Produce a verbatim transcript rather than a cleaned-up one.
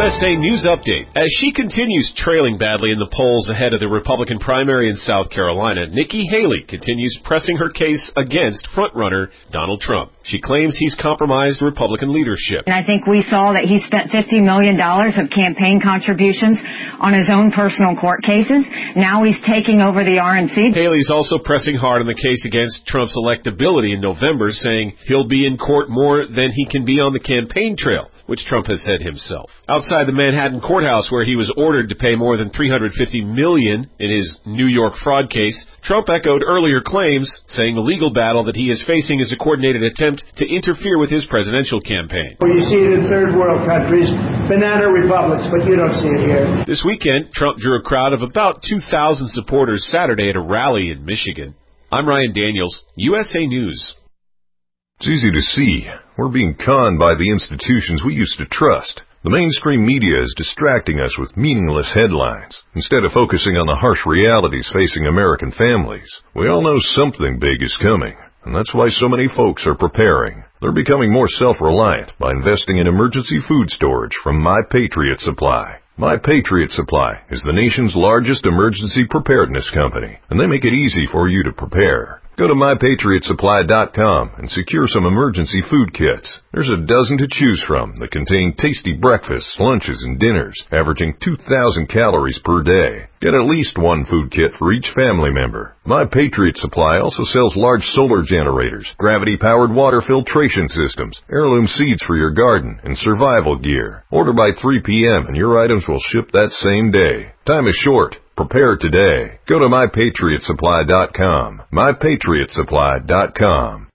U S A News Update. As she continues trailing badly in the polls ahead of the Republican primary in South Carolina, Nikki Haley continues pressing her case against frontrunner Donald Trump. She claims he's compromised Republican leadership. And I think we saw that he spent fifty million dollars of campaign contributions on his own personal court cases. Now he's taking over the R N C. Haley's also pressing hard on the case against Trump's electability in November, saying he'll be in court more than he can be on the campaign trail, which Trump has said himself. Outside the Manhattan courthouse, where he was ordered to pay more than three hundred fifty million dollars in his New York fraud case, Trump echoed earlier claims, saying the legal battle that he is facing is a coordinated attempt to interfere with his presidential campaign. Well, you see it in third world countries, banana republics, but you don't see it here. This weekend, Trump drew a crowd of about two thousand supporters Saturday at a rally in Michigan. I'm Ryan Daniels, U S A News. It's easy to see. We're being conned by the institutions we used to trust. The mainstream media is distracting us with meaningless headlines, instead of focusing on the harsh realities facing American families. We all know something big is coming, and that's why so many folks are preparing. They're becoming more self-reliant by investing in emergency food storage from My Patriot Supply. My Patriot Supply is the nation's largest emergency preparedness company, and they make it easy for you to prepare. Go to my patriot supply dot com and secure some emergency food kits. There's a dozen to choose from that contain tasty breakfasts, lunches, and dinners, averaging two thousand calories per day. Get at least one food kit for each family member. My Patriot Supply also sells large solar generators, gravity-powered water filtration systems, heirloom seeds for your garden, and survival gear. Order by three p.m. and your items will ship that same day. Time is short. Prepare today. Go to my patriot supply dot com. my patriot supply dot com.